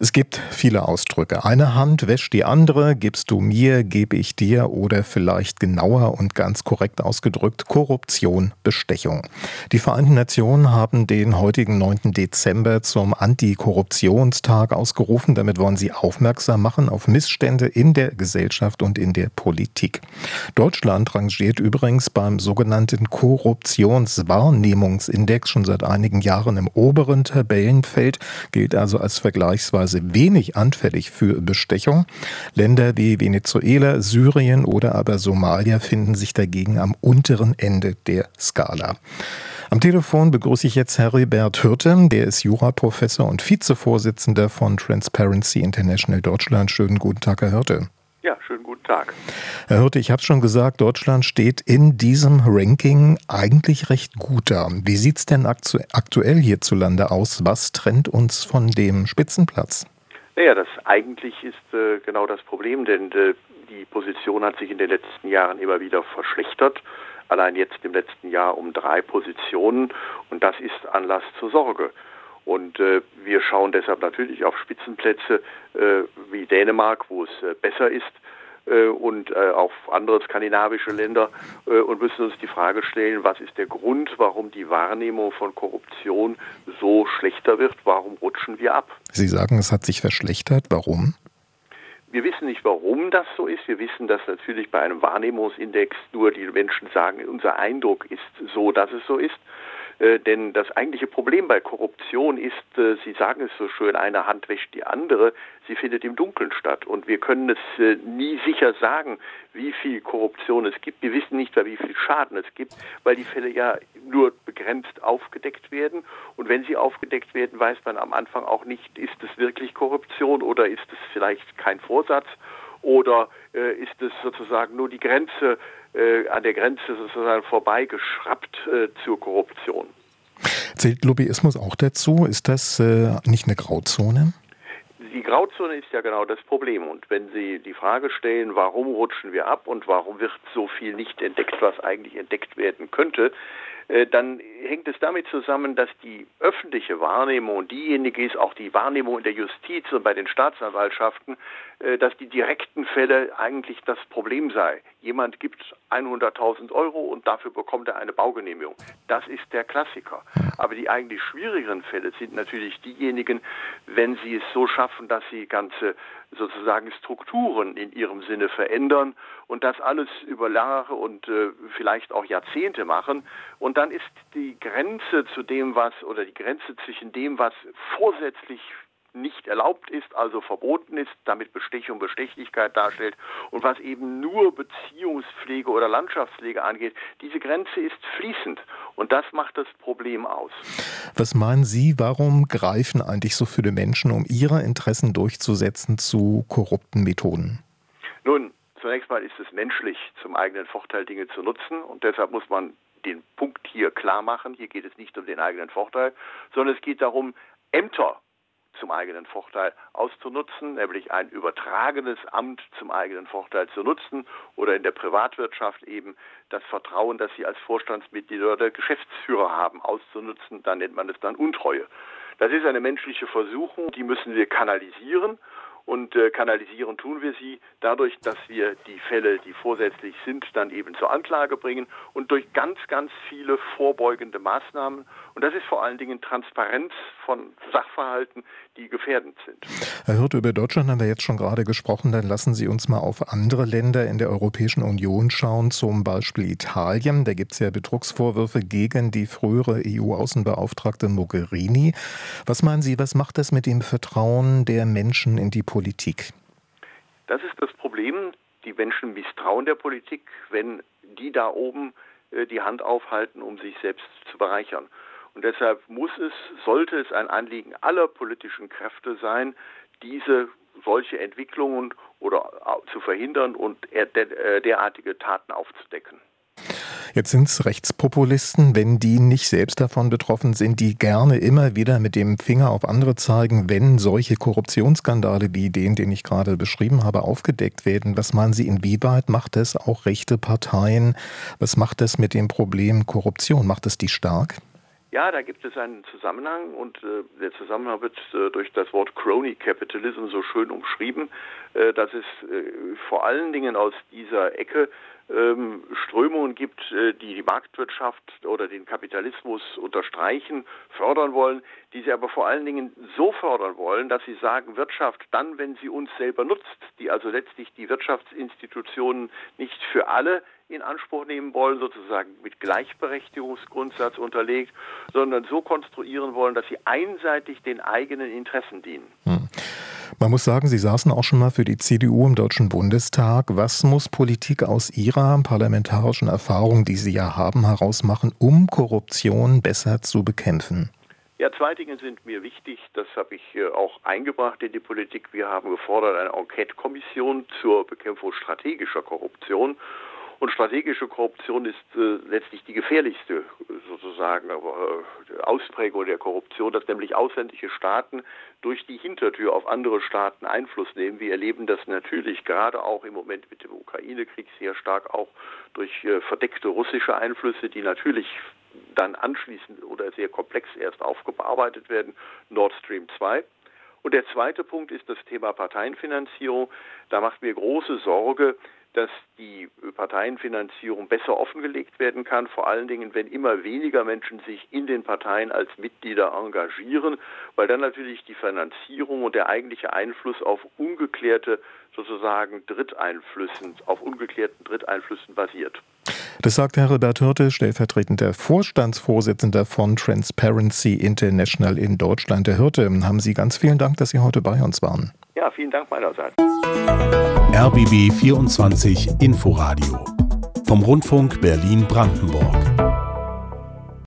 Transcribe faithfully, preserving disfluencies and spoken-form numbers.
Es gibt viele Ausdrücke. Eine Hand wäscht die andere, gibst du mir, gebe ich dir oder vielleicht genauer und ganz korrekt ausgedrückt Korruption, Bestechung. Die Vereinten Nationen haben den heutigen neunten Dezember zum Antikorruptionstag ausgerufen. Damit wollen sie aufmerksam machen auf Missstände in der Gesellschaft und in der Politik. Deutschland rangiert übrigens beim sogenannten Korruptionswahrnehmungsindex schon seit einigen Jahren im oberen Tabellenfeld, gilt also als vergleichsweise wenig anfällig für Bestechung. Länder wie Venezuela, Syrien oder aber Somalia finden sich dagegen am unteren Ende der Skala. Am Telefon begrüße ich jetzt Heribert Hirte, der ist Juraprofessor und Vizevorsitzender von Transparency International Deutschland. Schönen guten Tag, Herr Hirte. Ja, schönen guten Tag. Herr Hirte, ich habe es schon gesagt, Deutschland steht in diesem Ranking eigentlich recht gut da. Wie sieht es denn aktu- aktuell hierzulande aus? Was trennt uns von dem Spitzenplatz? Naja, das eigentlich ist äh, genau das Problem, denn äh, die Position hat sich in den letzten Jahren immer wieder verschlechtert. Allein jetzt im letzten Jahr um drei Positionen, und das ist Anlass zur Sorge. Und äh, wir schauen deshalb natürlich auf Spitzenplätze äh, wie Dänemark, wo es äh, besser ist, äh, und äh, auf andere skandinavische Länder äh, und müssen uns die Frage stellen, was ist der Grund, warum die Wahrnehmung von Korruption so schlechter wird? Warum rutschen wir ab? Sie sagen, es hat sich verschlechtert. Warum? Wir wissen nicht, warum das so ist. Wir wissen, dass natürlich bei einem Wahrnehmungsindex nur die Menschen sagen, unser Eindruck ist so, dass es so ist. Äh, denn das eigentliche Problem bei Korruption ist, äh, Sie sagen es so schön, eine Hand wäscht die andere, sie findet im Dunkeln statt. Und wir können es äh, nie sicher sagen, wie viel Korruption es gibt. Wir wissen nicht, wie viel Schaden es gibt, weil die Fälle ja nur begrenzt aufgedeckt werden. Und wenn sie aufgedeckt werden, weiß man am Anfang auch nicht, ist es wirklich Korruption oder ist es vielleicht kein Vorsatz oder äh, ist es sozusagen nur die Grenze, äh, an der Grenze sozusagen vorbeigeschraubt äh, zur Korruption. Zählt Lobbyismus auch dazu? Ist das äh, nicht eine Grauzone? Die Grauzone ist ja genau das Problem. Und wenn Sie die Frage stellen, warum rutschen wir ab und warum wird so viel nicht entdeckt, was eigentlich entdeckt werden könnte, äh, dann hängt es damit zusammen, dass die öffentliche Wahrnehmung und diejenige ist, auch die Wahrnehmung in der Justiz und bei den Staatsanwaltschaften, äh, dass die direkten Fälle eigentlich das Problem sei. Jemand gibt hunderttausend Euro und dafür bekommt er eine Baugenehmigung. Das ist der Klassiker. Aber die eigentlich schwierigeren Fälle sind natürlich diejenigen, wenn sie es so schaffen, dass sie ganze sozusagen Strukturen in ihrem Sinne verändern und das alles über Jahre und äh, vielleicht auch Jahrzehnte machen. Und dann ist die Grenze zu dem, was, oder die Grenze zwischen dem, was vorsätzlich nicht erlaubt ist, also verboten ist, damit Bestechung, Bestechlichkeit darstellt und was eben nur Beziehungspflege oder Landschaftspflege angeht, diese Grenze ist fließend und das macht das Problem aus. Was meinen Sie, warum greifen eigentlich so viele Menschen, um ihre Interessen durchzusetzen, zu korrupten Methoden? Nun, zunächst mal ist es menschlich, zum eigenen Vorteil Dinge zu nutzen und deshalb muss man den Punkt hier klar machen. Hier geht es nicht um den eigenen Vorteil, sondern es geht darum, Ämter zum eigenen Vorteil auszunutzen, nämlich ein übertragenes Amt zum eigenen Vorteil zu nutzen oder in der Privatwirtschaft eben das Vertrauen, das Sie als Vorstandsmitglied oder Geschäftsführer haben, auszunutzen. Da nennt man es dann Untreue. Das ist eine menschliche Versuchung, die müssen wir kanalisieren. Und äh, kanalisieren tun wir sie dadurch, dass wir die Fälle, die vorsätzlich sind, dann eben zur Anklage bringen und durch ganz, ganz viele vorbeugende Maßnahmen. Und das ist vor allen Dingen Transparenz von Sachverhalten, die gefährdend sind. Herr Hirte, über Deutschland haben wir jetzt schon gerade gesprochen. Dann lassen Sie uns mal auf andere Länder in der Europäischen Union schauen, zum Beispiel Italien. Da gibt es ja Betrugsvorwürfe gegen die frühere E U-Außenbeauftragte Mogherini. Was meinen Sie, was macht das mit dem Vertrauen der Menschen in die Politik? Das ist das Problem. Die Menschen misstrauen der Politik, wenn die da oben äh, die Hand aufhalten, um sich selbst zu bereichern. Und deshalb muss es, sollte es ein Anliegen aller politischen Kräfte sein, diese solche Entwicklungen oder äh, zu verhindern und äh, derartige Taten aufzudecken. Jetzt sind es Rechtspopulisten, wenn die nicht selbst davon betroffen sind, die gerne immer wieder mit dem Finger auf andere zeigen, wenn solche Korruptionsskandale wie den, den ich gerade beschrieben habe, aufgedeckt werden. Was meinen Sie, inwieweit macht das auch rechte Parteien? Was macht das mit dem Problem Korruption? Macht es die stark? Ja, da gibt es einen Zusammenhang und äh, der Zusammenhang wird äh, durch das Wort Crony Capitalism so schön umschrieben, äh, dass es äh, vor allen Dingen aus dieser Ecke ähm, Strömungen gibt, äh, die die Marktwirtschaft oder den Kapitalismus unterstreichen, fördern wollen, die sie aber vor allen Dingen so fördern wollen, dass sie sagen, Wirtschaft dann, wenn sie uns selber nutzt, die also letztlich die Wirtschaftsinstitutionen nicht für alle in Anspruch nehmen wollen, sozusagen mit Gleichberechtigungsgrundsatz unterlegt, sondern so konstruieren wollen, dass sie einseitig den eigenen Interessen dienen. Hm. Man muss sagen, Sie saßen auch schon mal für die C D U im Deutschen Bundestag. Was muss Politik aus Ihrer parlamentarischen Erfahrung, die Sie ja haben, heraus machen, um Korruption besser zu bekämpfen? Ja, zwei Dinge sind mir wichtig. Das habe ich auch eingebracht in die Politik. Wir haben gefordert eine Enquete-Kommission zur Bekämpfung strategischer Korruption. Und strategische Korruption ist äh, letztlich die gefährlichste sozusagen äh, Ausprägung der Korruption, dass nämlich ausländische Staaten durch die Hintertür auf andere Staaten Einfluss nehmen. Wir erleben das natürlich gerade auch im Moment mit dem Ukraine-Krieg sehr stark auch durch äh, verdeckte russische Einflüsse, die natürlich dann anschließend oder sehr komplex erst aufgearbeitet werden, Nord Stream zwei. Und der zweite Punkt ist das Thema Parteienfinanzierung. Da macht mir große Sorge, dass die Parteienfinanzierung besser offengelegt werden kann, vor allen Dingen, wenn immer weniger Menschen sich in den Parteien als Mitglieder engagieren, weil dann natürlich die Finanzierung und der eigentliche Einfluss auf ungeklärte sozusagen Dritteinflüssen, auf ungeklärten Dritteinflüssen basiert. Das sagt Herr Robert Hirte, stellvertretender Vorstandsvorsitzender von Transparency International in Deutschland. Herr Hirte, haben Sie ganz vielen Dank, dass Sie heute bei uns waren. Ja, vielen Dank meinerseits. R B B vierundzwanzig Inforadio vom Rundfunk Berlin-Brandenburg.